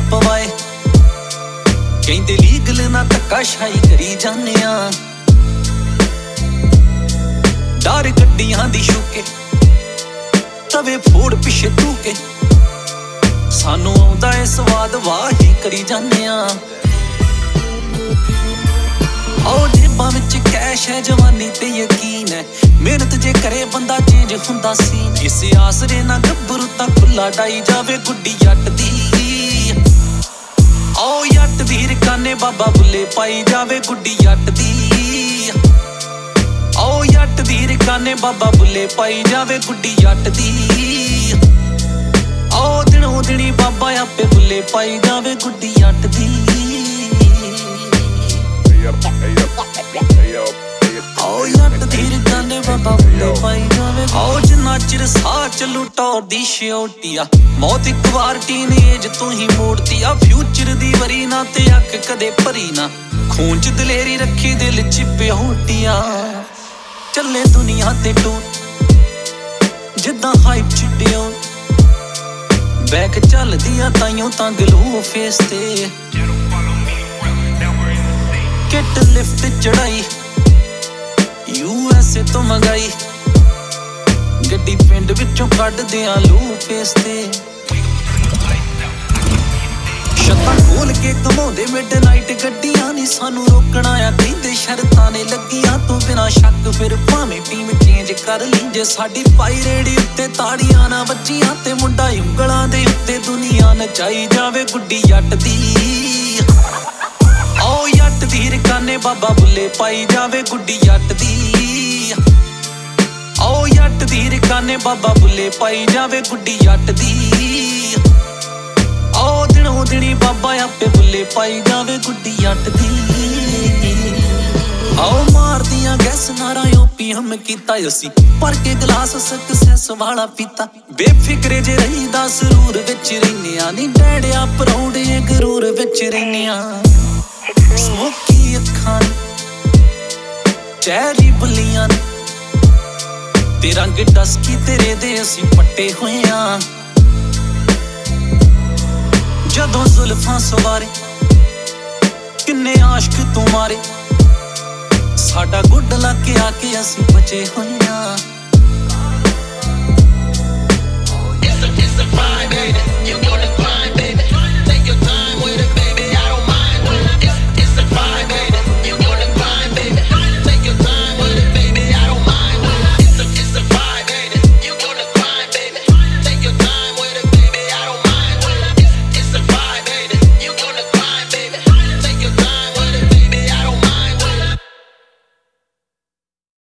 ਪਵਾਏ ਕਹਿੰਦੇ ਲੀਗਲ ਨਾ ਧੱਕਾਸ਼ਾਹੀ ਕਰੀ ਜਾਂਦੇ ਆ ਡਰ ਗੱਡੀਆਂ ਦੀ ਸ਼ੂਕੇ ਤਵੇ ਫੋੜ ਪਿੱਛੇ ਤੂੰ ਕੇ ਸਾਨੂੰ ਆਉਂਦਾ ਏ ਸਵਾਦ ਵਾਹੀ ਕਰੀ ਜਾਂਦੇ ਆ ਉਹ ਜੇਬਾਂ ਵਿੱਚ ਕੈਸ਼ ਹੈ ਜਵਾਨੀ ਤੇ ਯਕੀਨ ਹੈ ਮਿਹਨਤ ਜੇ ਕਰੇ ਬੰਦਾ ਚੇਂਜ ਹੁੰਦਾ ਸੀ ਇਸ ਆਸਰੇ ਨਾ ਗੱਭਰੂ ਤਾਂ ਖੁੱਲਾ ਡਾਈ ਜਾਵੇ ਗੁੱਡੀ ਜੱਟ ਦੀ ਓ ਜੱਟ ਦੀ ਰਕਾਨੇ ਬਾਬਾ ਬੁੱਲੇ ਪਾਈ ਜਾਵੇ ਗੁੱਡੀ ਜੱਟ ਦੀ ਓ ਜੱਟ ਦੀ ਰਕਾਨੇ ਬਾਬਾ ਬੁੱਲੇ ਪਾਈ ਜਾਵੇ ਗੁੱਡੀ ਜੱਟ ਦੀ ਓ ਦਿਨੋਂ ਦਿਨੀ ਬਾਬਾ ਆਪੇ ਬੁੱਲੇ ਪਾਈ ਜਾਵੇ ਗੁੱਡੀ ਜੱਟ ਦੀ ਓ ਜੱਟ ਦੀ ਰਕਾਨੇ ਬਾਬਾ ਬੁੱਲੇ ਪਾਈ ਜਾਵੇ ਓ ਜਿੰਨਾ ਚਿਰ ਸਾਹ ਚੱਲੂ ਟੌਰ ਦੀ ਸ਼ਿਓਟੀਆ ਮੌਤ ਇੱਕ ਵਾਰ ਟੀਨੇਜ ਤੋਂ ਹੀ ਮੋੜਦੀ ਆ ਫਿਊਚਰ ਦੀ ਵਰੀ ਨਾ ਤੇ ਅੱਖ ਕਦੇ ਭਰੀ ਨਾ ਖੂਨ ਚ ਦਲੇਰੀ ਰੱਖੀ ਦਿਲ ਚ ਪਿਓਟੀਆ ਚੱਲੇ ਦੁਨੀਆ ਤੇ ਟੂਰ ਜਿੱਦਾਂ ਹਾਈਪ ਚ ਡਿਓ ਬੈਕ ਚੱਲਦੀ ਆ ਤਾਈਓ ਤਾਂ ਗਲੂ ਫੇਸ ਤੇ ਕਿਟ ਲਿਫਟ ਚੜਾਈ USA ਤੋਂ ਮੰਗਾਈ ਗੱਡੀ ਪਿੰਡ ਵਿੱਚੋਂ ਕੱਢਦੇ ਆ ਲੂ ਫੇਸ ਤੇ ਛੱਤਾਂ ਖੋਲ ਕੇ ਘਮਾਉਂਦੇ ਮਿਡਨਾਈਟ ਗੱਡੀਆਂ ਨੀ ਸਾਨੂੰ ਰੋਕਣਾ ਆ ਕਹਿੰਦੇ ਸ਼ਰਤਾਂ ਨੇ ਲੱਗੀਆਂ ਤੋਂ ਬਿਨਾਂ ਸ਼ੱਕ ਫਿਰ ਭਾਵੇਂ ਟੀਮ ਚੇਂਜ ਕਰ ਲਈ ਜੇ ਸਾਡੀ ਪਾਈ ਰੇੜੀ ਉੱਤੇ ਤਾੜੀਆਂ ਨਾ ਵੱਜੀਆਂ ਤੇ ਮੁੰਡਾ ਉਂਗਲਾਂ ਦੇ ਉੱਤੇ ਦੁਨੀਆ ਨਚਾਈ ਜਾਵੇ ਗੁੱਡੀ ਜੱਟ ਦੀ ਓ ਜੱਟ ਦੀ ਰਕਾਨੇ ਬਾਬਾ ਬੁੱਲੇ ਪਾਈ ਜਾਵੇ ਗੁੱਡੀ ਜੱਟ ਦੀ ਓ ਜੱਟ ਦੀ ਰਕਾਨੇ ਬਾਬਾ ਬੁੱਲੇ ਪਾਈ ਜਾਵੇ ਗੁੱਡੀ ਜੱਟ ਦੀ ਓ ਦਿਨੋਂ ਦਿਨੀ ਬਾਬਾ ਆਪੇ ਬੁੱਲੇ ਪਾਈ ਜਾਵੇ ਗੁੱਡੀ ਜੱਟ ਦੀ ਆਓ ਮਾਰਦੀਆਂ ਗੈਸ ਨਾਰਾਂ ਓਪੀਐਮ ਕੀਤਾ ਅਸੀਂ ਭਰ ਕੇ ਗਲਾਸ ਸਕਸੈਸ ਵਾਲਾ ਪੀਤਾ ਬੇਫਿਕਰੇ ਜੇ ਰਹੀਦਾ ਸਰੂਰ ਵਿੱਚ ਰਹਿੰਦੇ ਆ ਨੀ ਡੈੜਿਆ ਪਰੌਂਡੇ ਗਰੂਰ ਵਿੱਚ ਰਹਿੰਦੇ ਆ ਸਮੋਕੀ ਅੱਖਾਂ ਚੈਰੀ ਬੁੱਲੀਆਂ ਤੇ ਰੰਗ ਡਸਕੀ ਤੇਰੇ ਦੇ ਅਸੀਂ ਪੱਟੇ ਹੋਏ ਆ ਜਦੋਂ ਜ਼ੁਲਫਾਂ ਸਵਾਰੇ ਕਿੰਨੇ ਆਸ਼ਕ ਤੂੰ ਮਾਰੇ ਸਾਡਾ ਗੁੱਡ ਲੱਗ ਕੇ ਆ ਕੇ ਅਸੀਂ ਬਚੇ ਹੋਏ ਆ